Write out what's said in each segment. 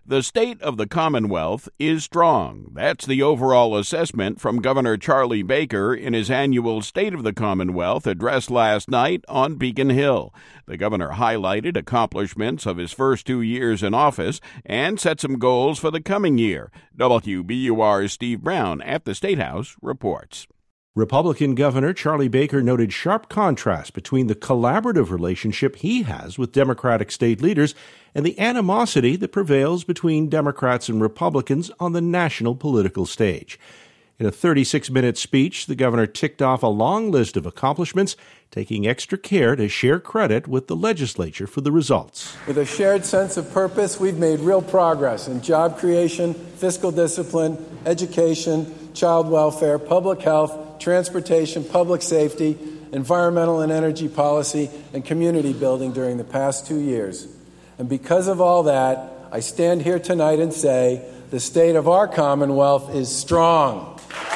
The state of the Commonwealth is strong. That's the overall assessment from Governor Charlie Baker in his annual State of the Commonwealth address last night on Beacon Hill. The governor highlighted accomplishments of his first 2 years in office and set some goals for the coming year. WBUR's Steve Brown at the State House reports. Republican Governor Charlie Baker noted sharp contrast between the collaborative relationship he has with Democratic state leaders and the animosity that prevails between Democrats and Republicans on the national political stage. In a 36-minute speech, the governor ticked off a long list of accomplishments, taking extra care to share credit with the legislature for the results. With a shared sense of purpose, we've made real progress in job creation, fiscal discipline, education, child welfare, public health, transportation, public safety, environmental and energy policy, and community building during the past 2 years. And because of all that, I stand here tonight and say the state of our Commonwealth is strong.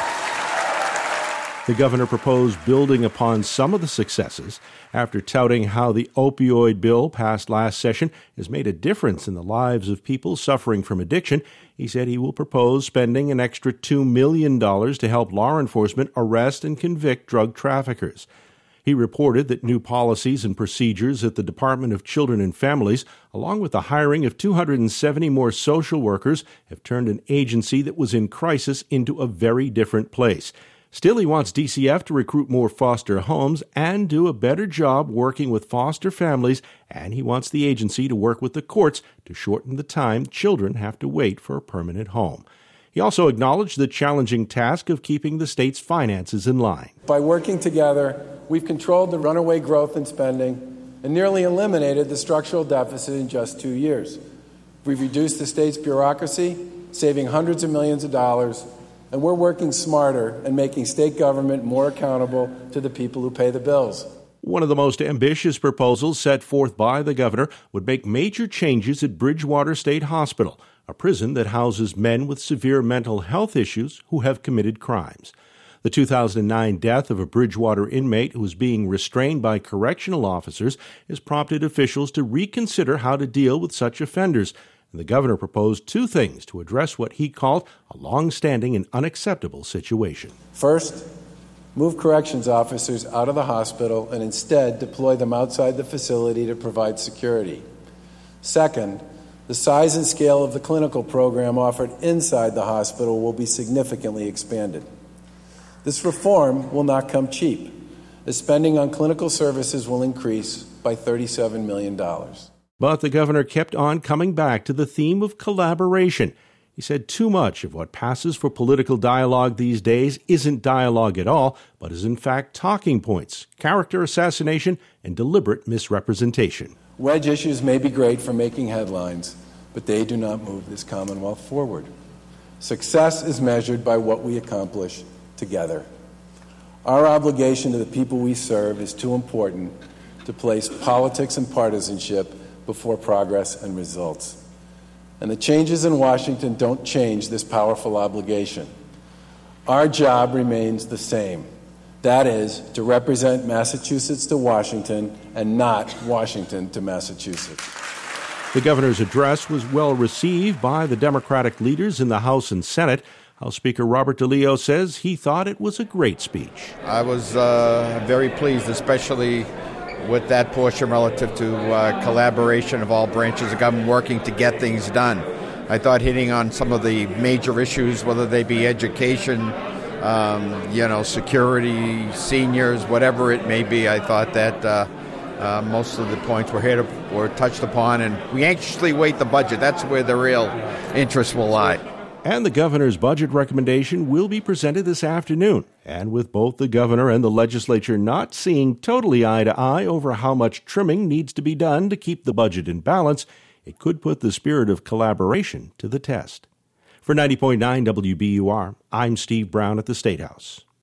The governor proposed building upon some of the successes after touting how the opioid bill passed last session has made a difference in the lives of people suffering from addiction. He said he will propose spending an extra $2 million to help law enforcement arrest and convict drug traffickers. He reported that new policies and procedures at the Department of Children and Families, along with the hiring of 270 more social workers, have turned an agency that was in crisis into a very different place. Still, he wants DCF to recruit more foster homes and do a better job working with foster families, and he wants the agency to work with the courts to shorten the time children have to wait for a permanent home. He also acknowledged the challenging task of keeping the state's finances in line. By working together, we've controlled the runaway growth in spending and nearly eliminated the structural deficit in just 2 years. We've reduced the state's bureaucracy, saving hundreds of millions of dollars, and we're working smarter and making state government more accountable to the people who pay the bills. One of the most ambitious proposals set forth by the governor would make major changes at Bridgewater State Hospital, a prison that houses men with severe mental health issues who have committed crimes. The 2009 death of a Bridgewater inmate who was being restrained by correctional officers has prompted officials to reconsider how to deal with such offenders. And the governor proposed two things to address what he called a long-standing and unacceptable situation. First, move corrections officers out of the hospital and instead deploy them outside the facility to provide security. Second, the size and scale of the clinical program offered inside the hospital will be significantly expanded. This reform will not come cheap, as spending on clinical services will increase by $37 million. But the governor kept on coming back to the theme of collaboration. He said too much of what passes for political dialogue these days isn't dialogue at all, but is in fact talking points, character assassination, and deliberate misrepresentation. Wedge issues may be great for making headlines, but they do not move this Commonwealth forward. Success is measured by what we accomplish together. Our obligation to the people we serve is too important to place politics and partisanship before progress and results. And the changes in Washington don't change this powerful obligation. Our job remains the same. That is, to represent Massachusetts to Washington and not Washington to Massachusetts. The governor's address was well received by the Democratic leaders in the House and Senate. House Speaker Robert DeLeo says he thought it was a great speech. I was very pleased, especially with that portion relative to collaboration of all branches of government working to get things done. I thought hitting on some of the major issues, whether they be education, security, seniors, whatever it may be, I thought that most of the points were touched upon, and we anxiously wait the budget. That's where the real interest will lie. And the governor's budget recommendation will be presented this afternoon. And with both the governor and the legislature not seeing totally eye to eye over how much trimming needs to be done to keep the budget in balance, it could put the spirit of collaboration to the test. For 90.9 WBUR, I'm Steve Brown at the State House.